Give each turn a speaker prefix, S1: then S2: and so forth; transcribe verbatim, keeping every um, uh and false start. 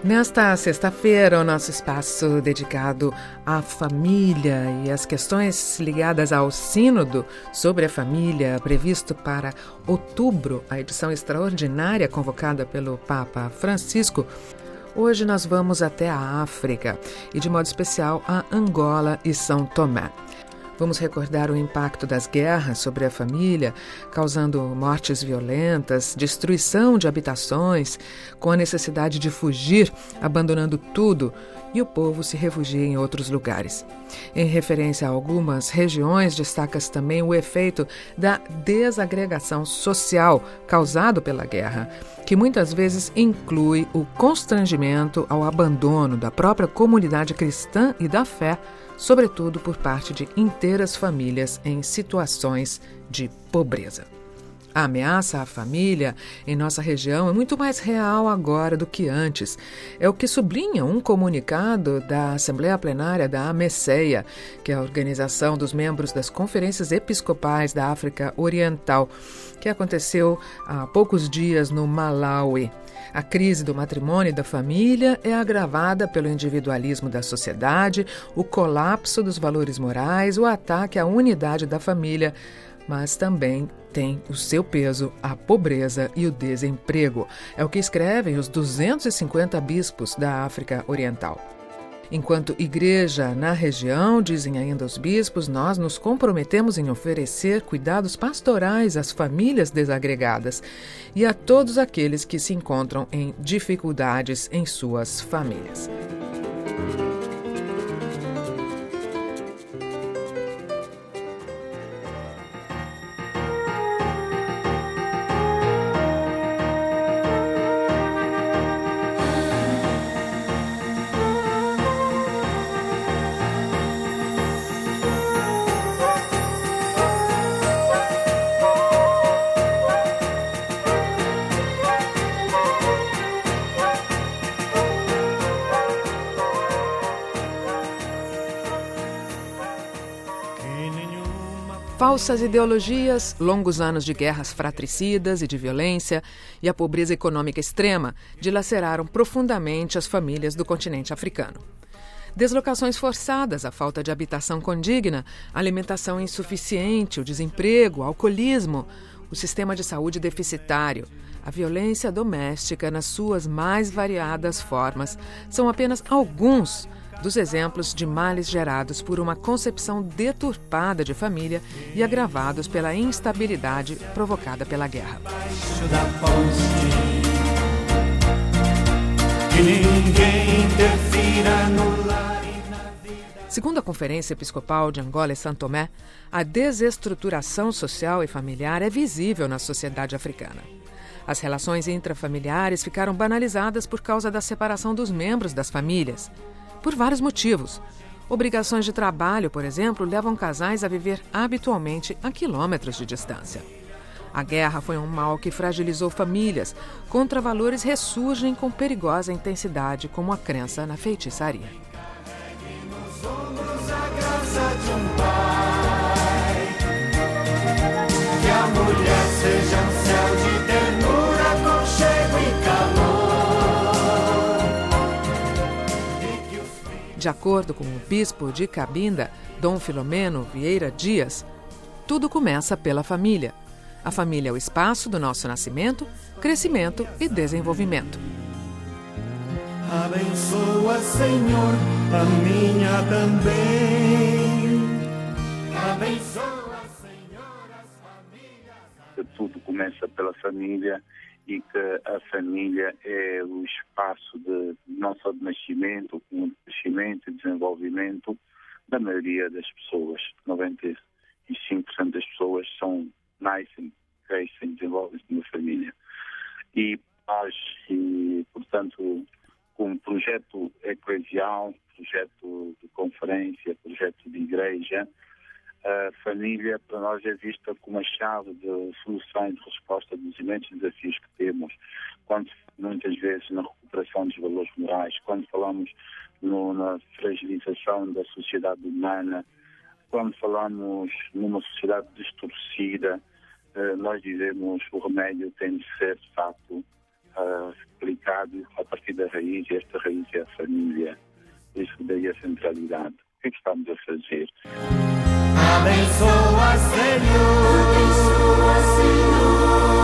S1: Nesta sexta-feira, o nosso espaço dedicado à família e às questões ligadas ao Sínodo sobre a família, previsto para outubro, a edição extraordinária convocada pelo Papa Francisco. Hoje nós vamos até a África e, de modo especial, a Angola e São Tomé. Vamos recordar o impacto das guerras sobre a família, causando mortes violentas, destruição de habitações, com a necessidade de fugir, abandonando tudo, e o povo se refugia em outros lugares. Em referência a algumas regiões, destaca-se também o efeito da desagregação social causado pela guerra, que muitas vezes inclui o constrangimento ao abandono da própria comunidade cristã e da fé, sobretudo por parte de inteiras famílias em situações de pobreza. A ameaça à família em nossa região é muito mais real agora do que antes. É o que sublinha um comunicado da Assembleia Plenária da AMECEA, que é a organização dos membros das Conferências Episcopais da África Oriental, que aconteceu há poucos dias no Malawi. A crise do matrimônio e da família é agravada pelo individualismo da sociedade, o colapso dos valores morais, o ataque à unidade da família, mas também tem o seu peso a pobreza e o desemprego. É o que escrevem os duzentos e cinquenta bispos da África Oriental. Enquanto igreja na região, dizem ainda os bispos, nós nos comprometemos em oferecer cuidados pastorais às famílias desagregadas e a todos aqueles que se encontram em dificuldades em suas famílias. Falsas ideologias, longos anos de guerras fratricidas e de violência e a pobreza econômica extrema dilaceraram profundamente as famílias do continente africano. Deslocações forçadas, a falta de habitação condigna, alimentação insuficiente, o desemprego, o alcoolismo, o sistema de saúde deficitário, a violência doméstica nas suas mais variadas formas são apenas alguns dos exemplos de males gerados por uma concepção deturpada de família e agravados pela instabilidade provocada pela guerra. Segundo a Conferência Episcopal de Angola e São Tomé, a desestruturação social e familiar é visível na sociedade africana. As relações intrafamiliares ficaram banalizadas por causa da separação dos membros das famílias. Por vários motivos. Obrigações de trabalho, por exemplo, levam casais a viver habitualmente a quilômetros de distância. A guerra foi um mal que fragilizou famílias. Contravalores ressurgem com perigosa intensidade, como a crença na feitiçaria. Que a mulher seja um céu de ternura, aconchego e calor. De acordo com o bispo de Cabinda, Dom Filomeno Vieira Dias, tudo começa pela família. A família é o espaço do nosso nascimento, crescimento e desenvolvimento.
S2: Abençoa, Senhor, a minha também. Abençoa, Senhor, as famílias.
S3: Tudo começa pela família e que a família é o espaço de, não só de nascimento, como de crescimento e desenvolvimento da maioria das pessoas. noventa e cinco por cento das pessoas são, nascem, crescem, desenvolvem-se numa família. E nós, e, portanto, como projeto eclesial, projeto de conferência, projeto de igreja, a família para nós é vista como a chave de solução e de resposta dos imensos desafios que temos, quando muitas vezes na recuperação dos valores morais, quando falamos no, na fragilização da sociedade humana, quando falamos numa sociedade distorcida, eh, nós dizemos que o remédio tem de ser, de facto, uh, explicado a partir da raiz, e esta raiz é a família. Isso daí a centralidade. O que é que estamos a fazer?
S2: Abençoa, Senhor. Abençoa, Senhor.